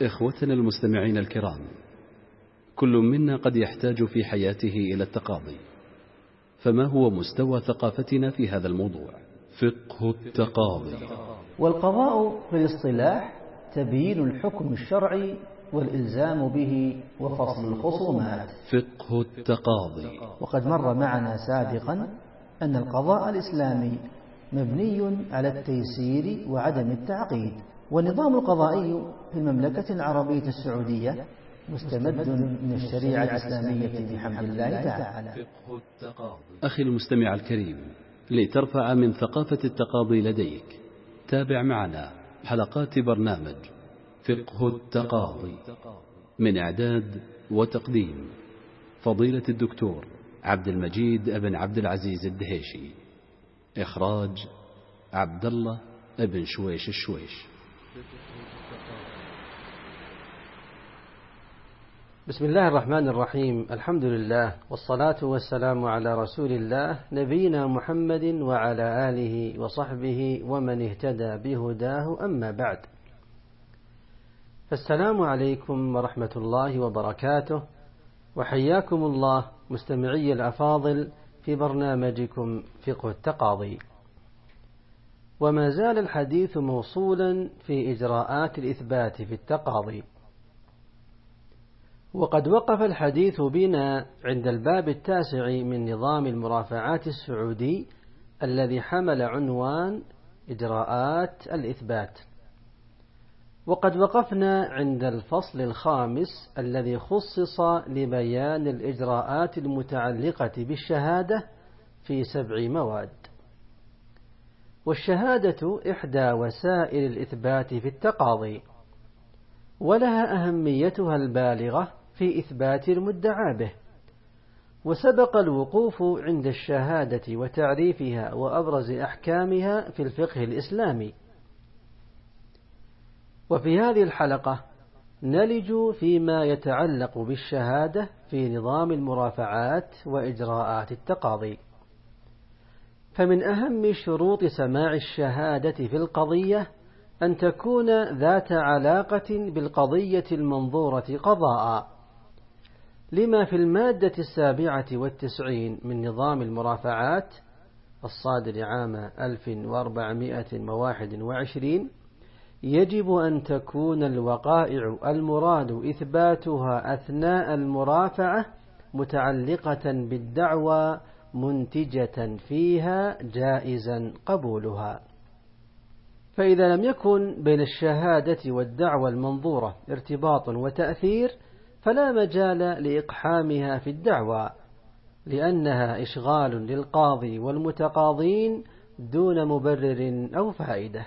إخوتنا المستمعين الكرام، كل منا قد يحتاج في حياته إلى التقاضي، فما هو مستوى ثقافتنا في هذا الموضوع؟ فقه التقاضي. والقضاء في الاصطلاح تبيين الحكم الشرعي والإلزام به وفصل الخصومات. فقه التقاضي. وقد مر معنا سابقا أن القضاء الإسلامي مبني على التيسير وعدم التعقيد، والنظام القضائي في المملكة العربية السعودية مستمد من الشريعة الإسلامية بحمد الله تعالى. فقه التقاضي. أخي المستمع الكريم، لترفع من ثقافة التقاضي لديك، تابع معنا حلقات برنامج فقه التقاضي من إعداد وتقديم فضيلة الدكتور عبد المجيد بن عبد العزيز الدهيشي، إخراج عبد الله بن شويش الشويش. بسم الله الرحمن الرحيم. الحمد لله والصلاة والسلام على رسول الله نبينا محمد وعلى آله وصحبه ومن اهتدى بهداه، أما بعد، فالسلام عليكم ورحمة الله وبركاته، وحياكم الله مستمعي الأفاضل في برنامجكم فقه التقاضي. وما زال الحديث موصولا في إجراءات الإثبات في التقاضي، وقد وقف الحديث بنا عند الباب 9 من نظام المرافعات السعودي الذي حمل عنوان إجراءات الإثبات، وقد وقفنا عند الفصل 5 الذي خصص لبيان الإجراءات المتعلقة بالشهادة في 7 مواد. والشهادة إحدى وسائل الإثبات في التقاضي، ولها أهميتها البالغة في إثبات المدعى به، وسبق الوقوف عند الشهادة وتعريفها وأبرز أحكامها في الفقه الإسلامي. وفي هذه الحلقة نلج فيما يتعلق بالشهادة في نظام المرافعات وإجراءات التقاضي. فمن أهم شروط سماع الشهادة في القضية أن تكون ذات علاقة بالقضية المنظورة قضاء، لما في المادة 97 من نظام المرافعات الصادر عام 1421 يجب أن تكون الوقائع المراد إثباتها أثناء المرافعة متعلقة بالدعوى منتجة فيها جائزا قبولها. فإذا لم يكن بين الشهادة والدعوى المنظورة ارتباط وتأثير فلا مجال لإقحامها في الدعوى، لأنها إشغال للقاضي والمتقاضين دون مبرر أو فائدة.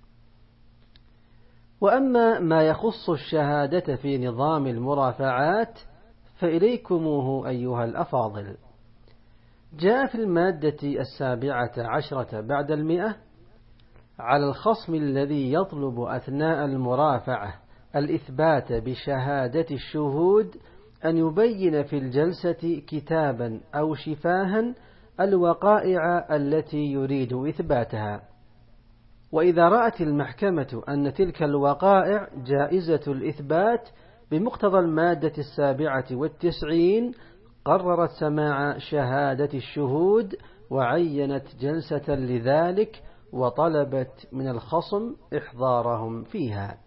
وأما ما يخص الشهادة في نظام المرافعات فإليكموه أيها الأفاضل. جاء في المادة 17 بعد 100 على الخصم الذي يطلب أثناء المرافعة الإثبات بشهادة الشهود أن يبين في الجلسة كتابا أو شفاها الوقائع التي يريد إثباتها. وإذا رأت المحكمة أن تلك الوقائع جائزة الإثبات بمقتضى المادة 97 قررت سماع شهادة الشهود وعينت جلسة لذلك، وطلبت من الخصم إحضارهم فيها.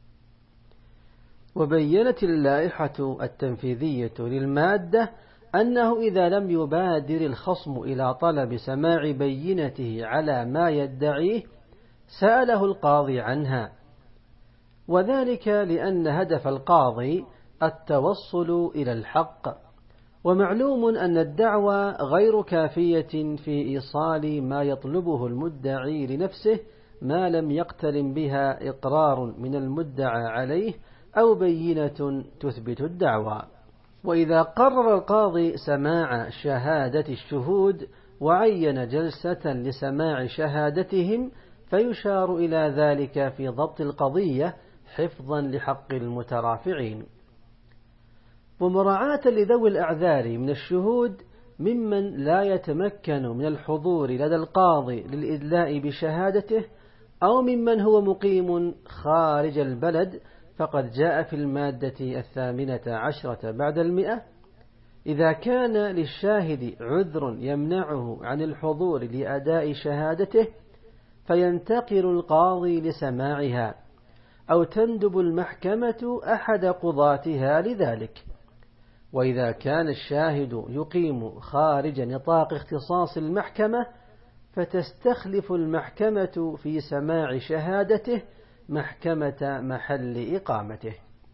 وبينت اللائحة التنفيذية للمادة أنه إذا لم يبادر الخصم إلى طلب سماع بينته على ما يدعيه سأله القاضي عنها، وذلك لأن هدف القاضي التوصل إلى الحق. ومعلوم أن الدعوى غير كافية في إيصال ما يطلبه المدعي لنفسه ما لم يقترن بها إقرار من المدعى عليه أو بينة تثبت الدعوى. وإذا قرر القاضي سماع شهادة الشهود وعين جلسة لسماع شهادتهم فيشار إلى ذلك في ضبط القضية حفظا لحق المترافعين. ومراعاة لذوي الأعذار من الشهود ممن لا يتمكن من الحضور لدى القاضي للإدلاء بشهادته، أو ممن هو مقيم خارج البلد فقد جاء في المادة 18 بعد 100: إذا كان للشاهد عذر يمنعه عن الحضور لأداء شهادته فينتقل القاضي لسماعها، أو تندب المحكمة أحد قضاتها لذلك. وإذا كان الشاهد يقيم خارج نطاق اختصاص المحكمة فتستخلف المحكمة في سماع شهادته محكمة محل إقامته.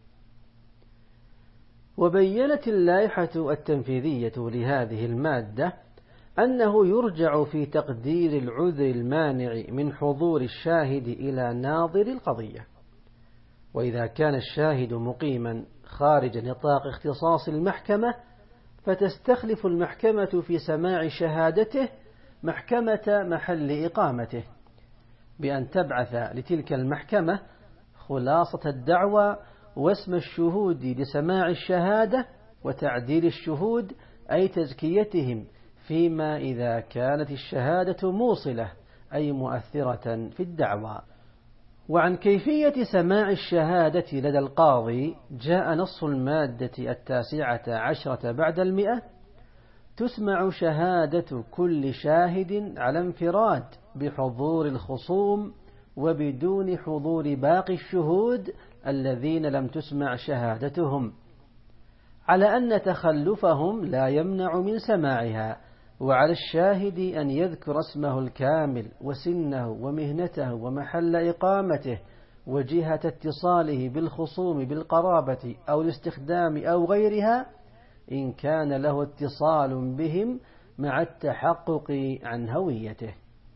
وبينت اللائحة التنفيذية لهذه المادة أنه يرجع في تقدير العذر المانع من حضور الشاهد إلى ناظر القضية. وإذا كان الشاهد مقيما خارج نطاق اختصاص المحكمة فتستخلف المحكمة في سماع شهادته محكمة محل إقامته، بأن تبعث لتلك المحكمة خلاصة الدعوى واسم الشهود لسماع الشهادة وتعديل الشهود، أي تزكيتهم، فيما إذا كانت الشهادة موصلة أي مؤثرة في الدعوى. وعن كيفية سماع الشهادة لدى القاضي جاء نص المادة 19 بعد 100: تسمع شهادة كل شاهد على انفراد بحضور الخصوم وبدون حضور باقي الشهود الذين لم تسمع شهادتهم، على أن تخلفهم لا يمنع من سماعها، وعلى الشاهد أن يذكر اسمه الكامل وسنه ومهنته ومحل إقامته وجهة اتصاله بالخصوم بالقرابة أو الاستخدام أو غيرها إن كان له اتصال بهم مع التحقق عن هويته.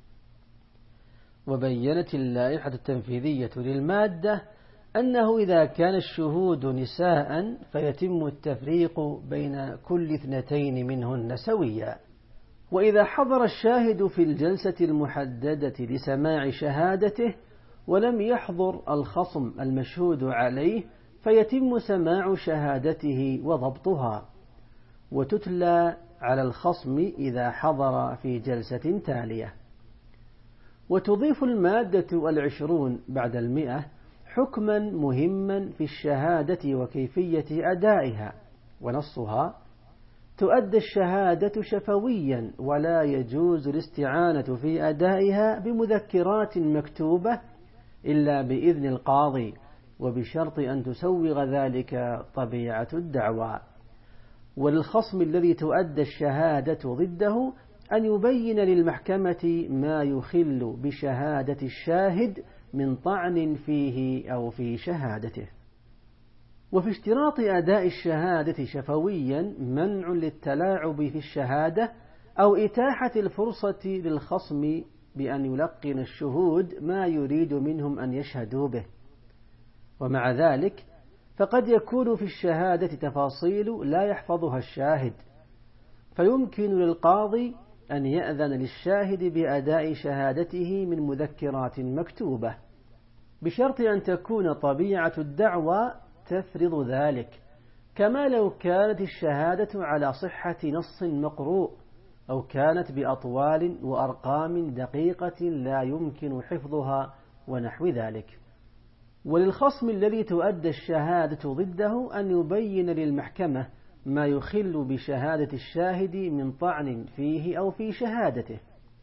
وبينت اللائحة التنفيذية للمادة أنه إذا كان الشهود نساء فيتم التفريق بين كل 2 منهن سويا. وإذا حضر الشاهد في الجلسة المحددة لسماع شهادته ولم يحضر الخصم المشهود عليه فيتم سماع شهادته وضبطها، وتتلى على الخصم إذا حضر في جلسة تالية. وتضيف المادة 20 بعد 100 حكما مهما في الشهادة وكيفية أدائها، ونصها: تؤدى الشهادة شفويا ولا يجوز الاستعانة في أدائها بمذكرات مكتوبة إلا بإذن القاضي، وبشرط أن تسوغ ذلك طبيعة الدعوى. وللخصم الذي تؤدى الشهادة ضده أن يبين للمحكمة ما يخل بشهادة الشاهد من طعن فيه أو في شهادته. وفي اشتراط أداء الشهادة شفويا منع للتلاعب في الشهادة أو إتاحة الفرصة للخصم بأن يلقن الشهود ما يريد منهم أن يشهدوا به. ومع ذلك فقد يكون في الشهادة تفاصيل لا يحفظها الشاهد، فيمكن للقاضي أن يأذن للشاهد بأداء شهادته من مذكرات مكتوبة، بشرط أن تكون طبيعة الدعوى تفرض ذلك، كما لو كانت الشهادة على صحة نص مقروء أو كانت بأطوال وأرقام دقيقة لا يمكن حفظها ونحو ذلك. وللخصم الذي تؤدى الشهادة ضده أن يبين للمحكمة ما يخل بشهادة الشاهد من طعن فيه أو في شهادته،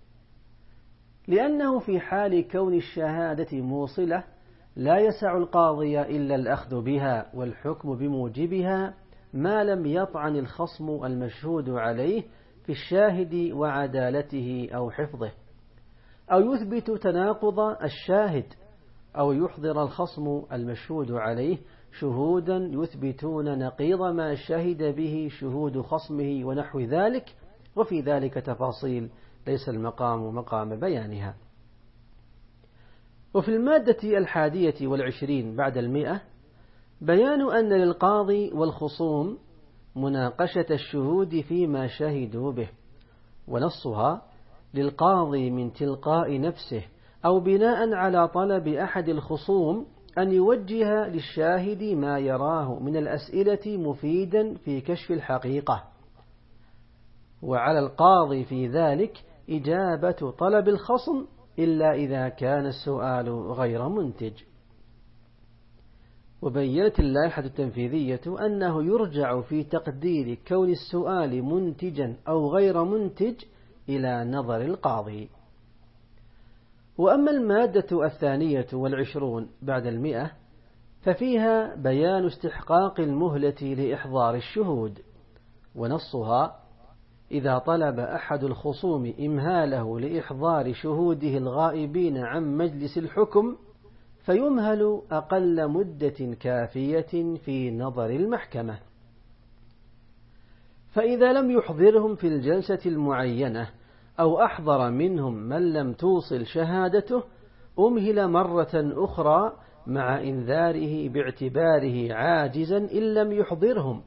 لأنه في حال كون الشهادة موصلة لا يسع القاضي إلا الأخذ بها والحكم بموجبها ما لم يطعن الخصم المشهود عليه في الشاهد وعدالته أو حفظه، أو يثبت تناقض الشاهد، أو يحضر الخصم المشهود عليه شهودا يثبتون نقيض ما شهد به شهود خصمه ونحو ذلك. وفي ذلك تفاصيل ليس المقام مقام بيانها. وفي المادة 21 بعد 100 بيان أن للقاضي والخصوم مناقشة الشهود فيما شهدوا به، ونصها: للقاضي من تلقاء نفسه أو بناء على طلب أحد الخصوم أن يوجه للشاهد ما يراه من الأسئلة مفيدا في كشف الحقيقة، وعلى القاضي في ذلك إجابة طلب الخصم إلا إذا كان السؤال غير منتج. وبينت اللائحة التنفيذية أنه يرجع في تقدير كون السؤال منتجا أو غير منتج إلى نظر القاضي. وأما المادة 22 بعد 100 ففيها بيان استحقاق المهلة لإحضار الشهود، ونصها: إذا طلب أحد الخصوم إمهاله لإحضار شهوده الغائبين عن مجلس الحكم فيمهل أقل مدة كافية في نظر المحكمة. فإذا لم يحضرهم في الجلسة المعينة أو أحضر منهم من لم توصل شهادته أمهل مرة أخرى مع إنذاره باعتباره عاجزا إن لم يحضرهم.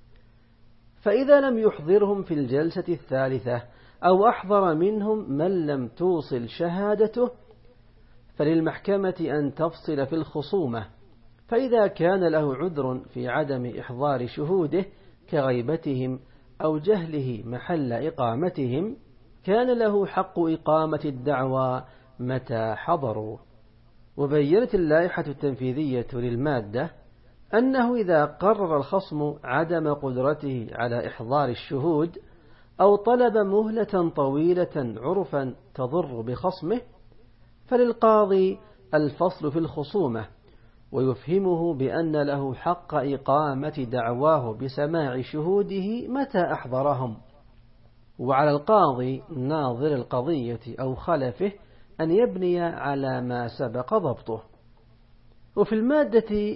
فإذا لم يحضرهم في الجلسة الثالثة أو أحضر منهم من لم توصل شهادته فللمحكمة أن تفصل في الخصومة، فإذا كان له عذر في عدم إحضار شهوده كغيبتهم أو جهله محل إقامتهم كان له حق إقامة الدعوى متى حضروا. وبينت اللائحة التنفيذية للمادة أنه إذا قرر الخصم عدم قدرته على إحضار الشهود أو طلب مهلة طويلة عرفا تضر بخصمه فللقاضي الفصل في الخصومة ويفهمه بأن له حق إقامة دعواه بسماع شهوده متى أحضرهم، وعلى القاضي ناظر القضية أو خلفه أن يبني على ما سبق ضبطه. وفي المادة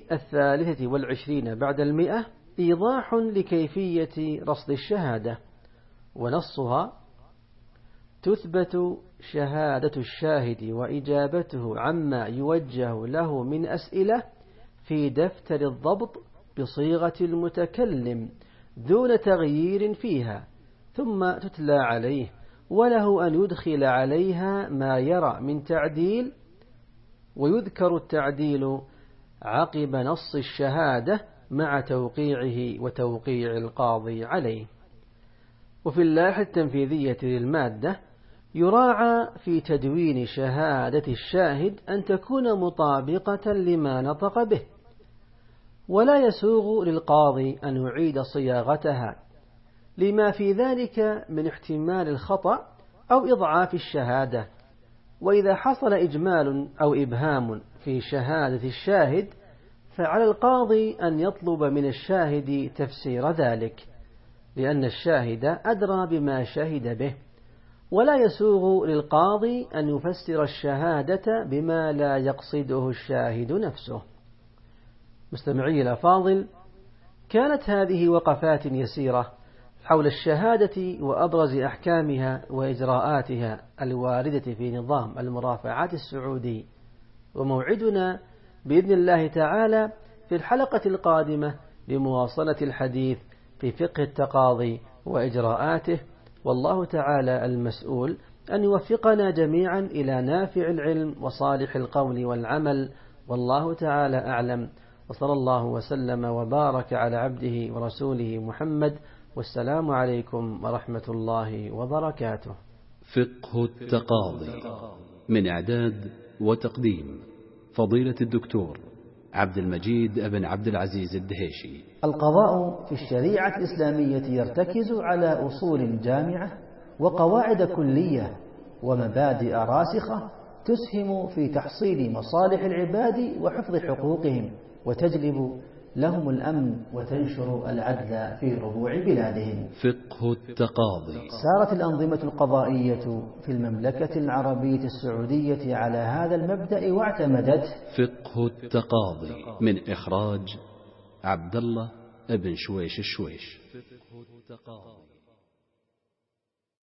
23 بعد 100 إيضاح لكيفية رصد الشهادة، ونصها: تثبت شهادة الشاهد وإجابته عما يوجه له من أسئلة في دفتر الضبط بصيغة المتكلم دون تغيير فيها، ثم تتلى عليه، وله أن يدخل عليها ما يرى من تعديل، ويذكر التعديل عقب نص الشهادة مع توقيعه وتوقيع القاضي عليه. وفي اللائحة التنفيذية للمادة يراعى في تدوين شهادة الشاهد أن تكون مطابقة لما نطق به، ولا يسوغ للقاضي أن يعيد صياغتها لما في ذلك من احتمال الخطأ أو إضعاف الشهادة. وإذا حصل إجمال أو إبهام في شهادة الشاهد فعلى القاضي أن يطلب من الشاهد تفسير ذلك، لأن الشاهد أدرى بما شهد به، ولا يسوغ للقاضي أن يفسر الشهادة بما لا يقصده الشاهد نفسه. مستمعي الأفاضل، كانت هذه وقفات يسيرة حول الشهادة وأبرز أحكامها وإجراءاتها الواردة في نظام المرافعات السعودي، وموعدنا بإذن الله تعالى في الحلقة القادمة لمواصلة الحديث في فقه التقاضي وإجراءاته، والله تعالى المسؤول أن يوفقنا جميعا إلى نافع العلم وصالح القول والعمل، والله تعالى أعلم، وصلى الله وسلم وبارك على عبده ورسوله محمد، والسلام عليكم ورحمة الله وبركاته. فقه التقاضي، من إعداد وتقديم فضيلة الدكتور عبد المجيد بن عبد العزيز الدهيشي. القضاء في الشريعة الإسلامية يرتكز على أصول جامعة وقواعد كلية ومبادئ راسخة تسهم في تحصيل مصالح العباد وحفظ حقوقهم، وتجلب لهم الأمن وتنشر العدل في ربوع بلادهم. فقه التقاضي. سارت الأنظمة القضائية في المملكة العربية السعودية على هذا المبدأ واعتمدت. فقه التقاضي من إخراج عبد الله بن شويش الشويش. فقه التقاضي.